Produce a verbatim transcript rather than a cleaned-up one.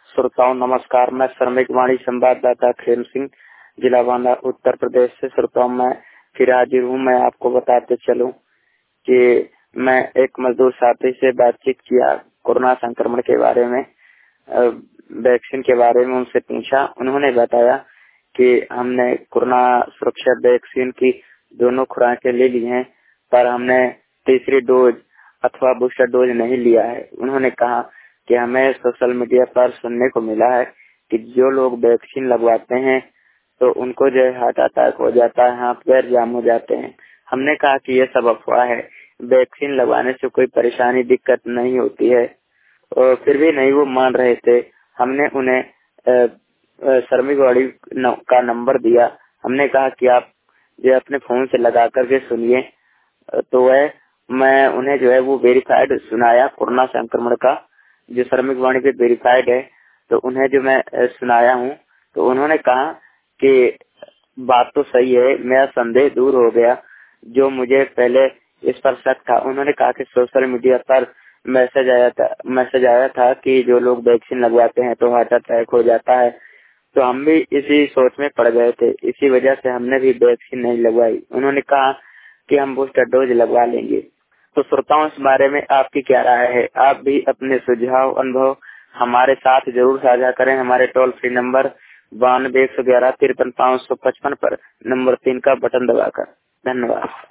श्रोताओं नमस्कार। मैं श्रमिक वाणी संवाददाता खेम सिंह, जिला बांदा, उत्तर प्रदेश से। श्रोताओं मैं फिर हाजिर हूँ। मैं आपको बताते चलूं कि मैं एक मजदूर साथी से बातचीत किया कोरोना संक्रमण के बारे में, वैक्सीन के बारे में उनसे पूछा। उन्होंने बताया कि हमने कोरोना सुरक्षा वैक्सीन की दोनों खुराकें ले ली हैं, पर हमने तीसरी डोज अथवा बूस्टर डोज नहीं लिया है। उन्होंने कहा कि हमें सोशल मीडिया पर सुनने को मिला है कि जो लोग वैक्सीन लगवाते हैं तो उनको जो है हार्ट अटैक हो जाता है, हाथ पैर जाम हो जाते हैं। हमने कहा कि ये सब अफवाह है, वैक्सीन लगवाने से कोई परेशानी दिक्कत नहीं होती है। और फिर भी नहीं वो मान रहे थे। हमने उन्हें श्रमिक वाणी का नंबर दिया। हमने कहा कि आप जो अपने फोन से लगा करके सुनिए, तो वह मैं उन्हें जो है वो वेरीफाइड सुनाया कोरोना संक्रमण का, जो श्रमिक वाणी पे वेरीफाइड है, तो उन्हें जो मैं सुनाया हूँ, तो उन्होंने कहा कि बात तो सही है, मेरा संदेह दूर हो गया। जो मुझे पहले इस पर शक था, उन्होंने कहा कि सोशल मीडिया पर मैसेज आया था मैसेज आया था कि जो लोग वैक्सीन लगवाते हैं तो हार्ट अटैक हो जाता है, तो हम भी इसी सोच में पड़ गए थे। इसी वजह से हमने भी वैक्सीन नहीं लगवाई। उन्होंने कहा कि हम बूस्टर डोज लगवा लेंगे। तो श्रोताओं, इस बारे में आपकी क्या राय है? आप भी अपने सुझाव अनुभव हमारे साथ जरूर साझा करें। हमारे टोल फ्री नंबर बानवे एक सौ ग्यारह तिरपन पाँच सौ पचपन पर नंबर तीन का बटन दबाकर। धन्यवाद।